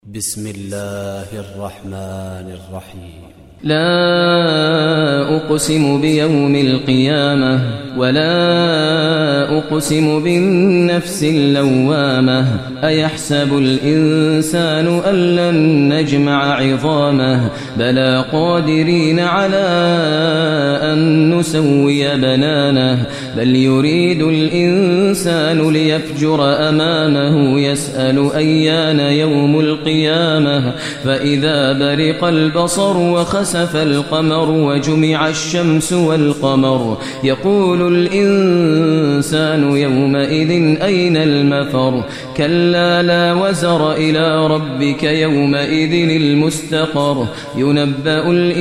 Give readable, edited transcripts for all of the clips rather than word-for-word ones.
بسم الله الرحمن الرحيم. لا أقسم بيوم القيامة ولا أقسم بالنفس اللوامة أيحسب الإنسان أن لن نجمع عظامه بلى قادرين على أن نسوي بنانه بل يريد الإنسان ليفجر أمامه يسأل أيان يوم القيامة فإذا برق البصر وخسف القمر وجمع الشمس والقمر يقول الإنسان يومئذ أين المفر كلا لا وزر إلى ربك يومئذ المستقر ينبأ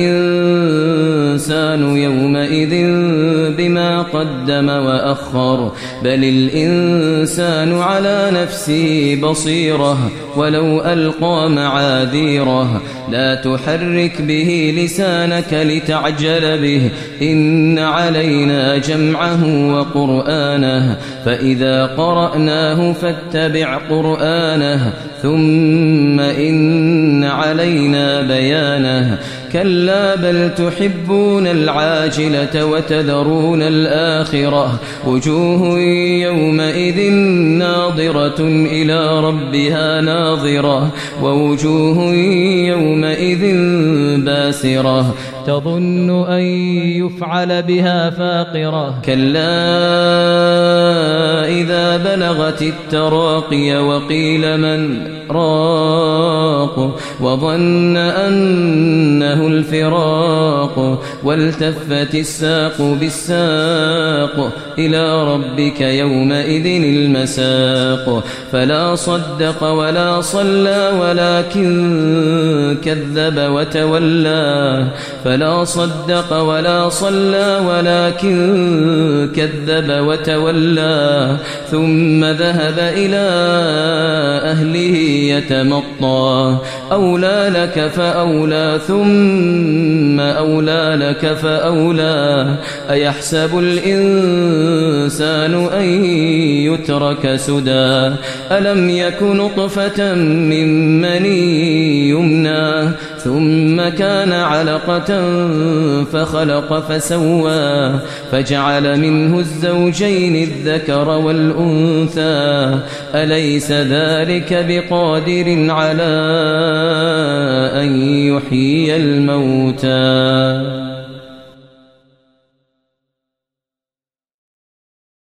الإنسان يومئذ بما قدم وأخر بل الإنسان على نفسه بصيرة ولو ألقى معاذيره لا تحرك به لسانك لتعجل به إن علينا جمعه وقرآنه فإذا قرأناه فاتبع قرآنه ثم إن علينا بيانه كلا بل تحبون العاجلة وتذرون الآخرة وجوه يومئذ ناظرة إلى ربها ناظرة ووجوه يومئذ باسرة تظن أن يفعل بها فاقرة كلا إذا بلغت التراقي وقيل من راق وظن أنه الفراق والتفت الساق بالساق إلى ربك يومئذ المساق فلا صدق ولا صلى ولكن كذب وتولى فلا صدق ولا صلى ولكن كذب وتولى ثم ذهب إلى أهله يتمطى أولى لك فأولى ثم أولى لك فأولى أيحسب الإنسان أن يترك سدى ألم يك نطفة من مني يمنى ثم كان علقة فخلق فسوى فجعل منه الزوجين الذكر والأنثى أليس ذلك بقادر على أن يحيي الموتى